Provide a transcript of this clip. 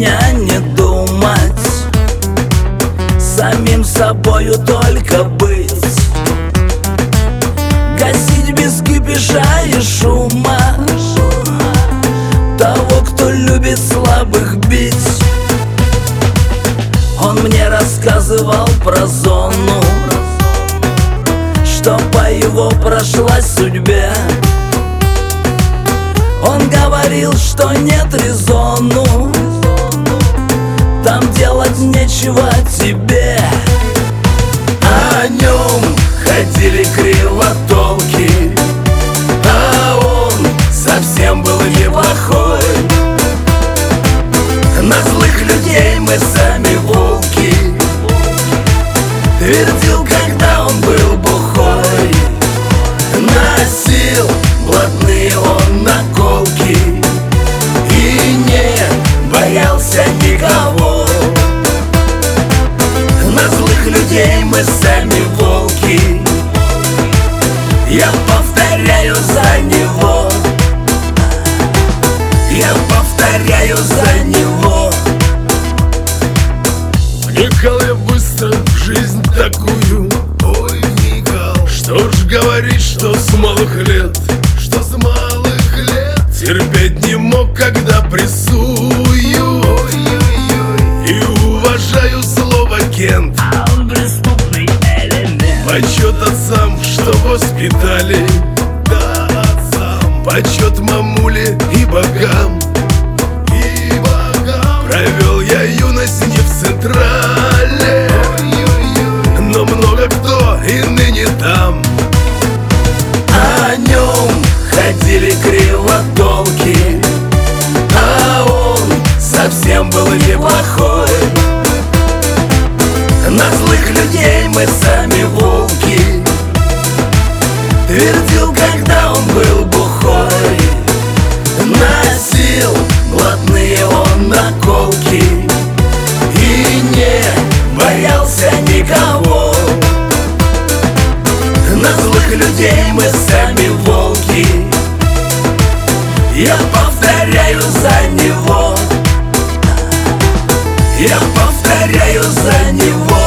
меня не думать, самим собою только быть, гасить без кипиша и шума того, кто любит слабых бить. Он мне рассказывал про зону, что по его прошлой судьбе. Он говорил, что нет резону, там делать нечего тебе. А о нем ходили кривотолки, а он совсем был неплохой. На злых людей мы сами волки, твердил, когда он был бухой. Носил блатные он наколки и не боялся никого. На злых людей мы сами волки, я повторяю за него, я повторяю за него. Вникал я быстро в жизнь такую, ой, вникал. Что ж говорить, что с малых лет, что с малых лет терпеть не мог, когда прессую. И уважаю слово Кент, А он преступный элемент. почет отцам, что воспитали, да, отцам. Почет мамуле и богам, и богам. Провел я юность не в Централе, но много кто и ныне там. А о нем ходили кривотолки, а он совсем был неплохой. На злых людей мы сами волки, твердил, когда он был бухой. Носил блатные он наколки и не боялся никого. На злых людей мы сами волки, я повторяю за него, я повторяю за него.